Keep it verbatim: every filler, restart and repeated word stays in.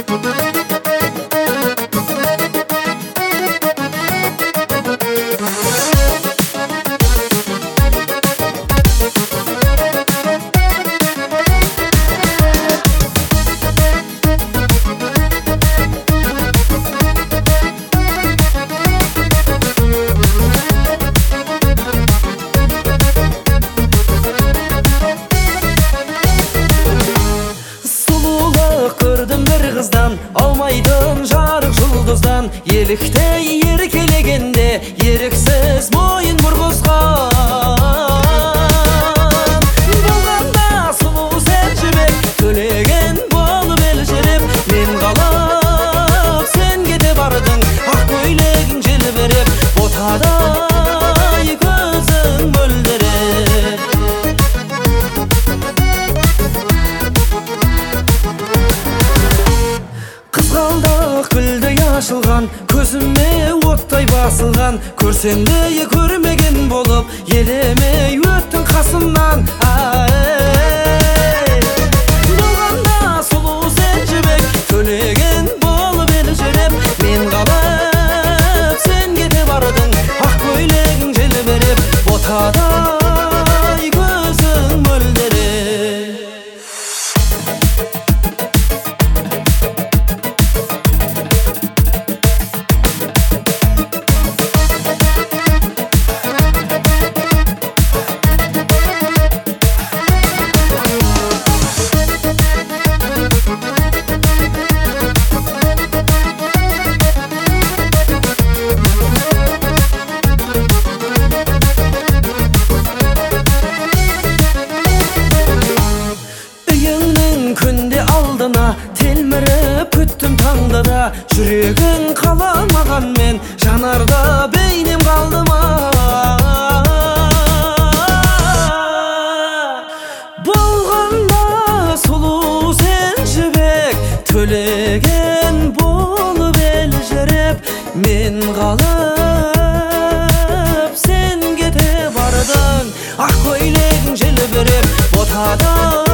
Алмайдың жарық жұлдыздан, еліктей еркелегенде еріксіз мойын бұрғызған. Болғанда сұлу сен жібек, төлеген болып елжіреп, мен қалап сен кете бардың, ақ көйлегің желбіреп, ботадай көзің мөлдіреп. Қызғалдақ гүлдей ашылған, көзіме оттай басылған, көрсең де көрмеген болып, елемей өттің қасымнан. Болғанда сұлу сен жібек, төлеген болып елжіреп, мен қалап сен кете бардың, ақ көйлегің желбіреп, ботадай көзің мөлдіреп. Күнде алдына телміріп күттім таңда да, жүрегің қаламаған мен жанарда бейнем қалды ма? Болғанда сұлу сен жібек, төлеген болып елжіреп, мен қалып сен кете бардың, ақ көйлегің желбіреп, ботадай